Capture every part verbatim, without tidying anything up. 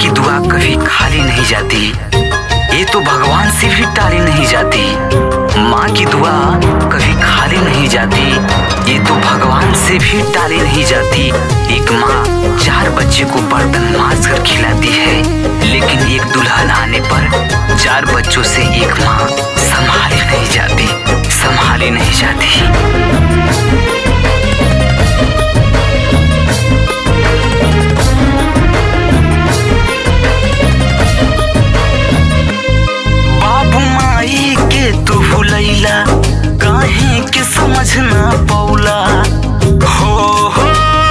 की दुआ कभी खाली नहीं जाती, ये तो भगवान से भी टाली नहीं जाती। माँ की दुआ कभी खाली नहीं जाती, ये तो भगवान से भी टाली नहीं जाती। एक माँ चार बच्चे को बर्तन मांज कर खिलाती है, लेकिन एक दुल्हन आने पर चार बच्चों से एक माँ संभाली नहीं जाती, संभाली नहीं जाती। काहे के समझ ना पौला हो, हो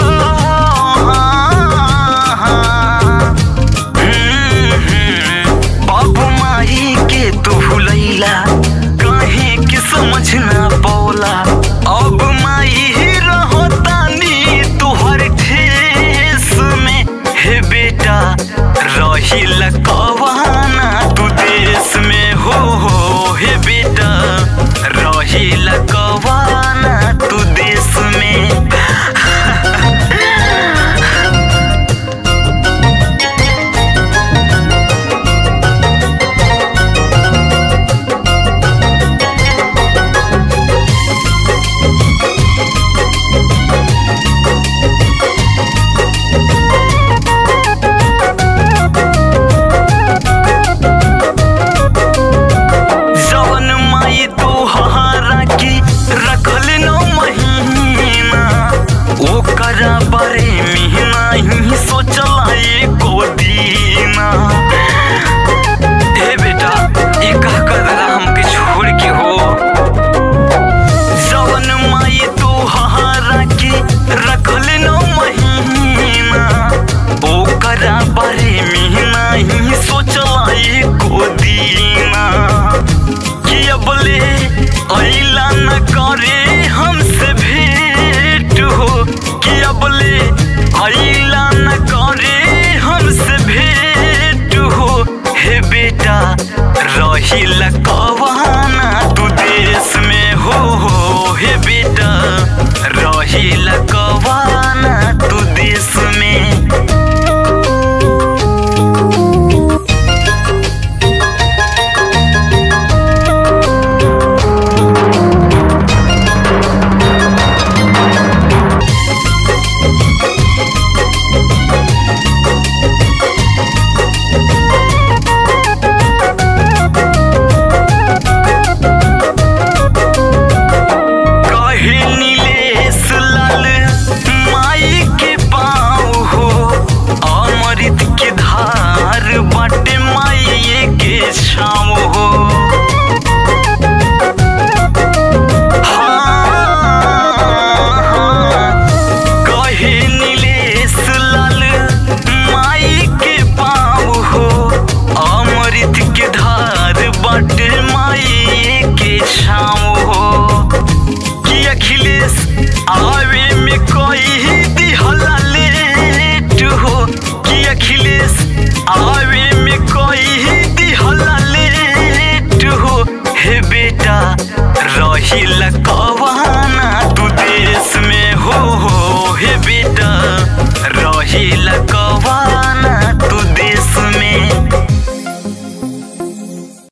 बाबू माई के तू भुलैला, काहे के समझ ना पौला। अब माई रहो तानी तुहर ठेस में, हे बेटा रही लकवाना तू देश में, हो हो हे बेटा रही लकवाना तू देश में। बारे में नहीं सोचला एको दीना, हे बेटा ये का कदरा हमके छोड़ के हो। जवन माई तो हारा के रखल नौ महीना, ओकरा बारे में नहीं सोचला एको दीना। कि अबले अइला न करे हमसे भेंट हो, कि अबले अइला न करे हमसे भेंट हो। हे बेटा रही लकवाना तू देश में, हो हो हे बेटा रही लकवाना तू देश में। आवे में कोई दिहला लेट हो, कि अखिलेश आवे में कोई दिहला लेट हो। हे बेटा रही लकवाना तू देश में, हो हो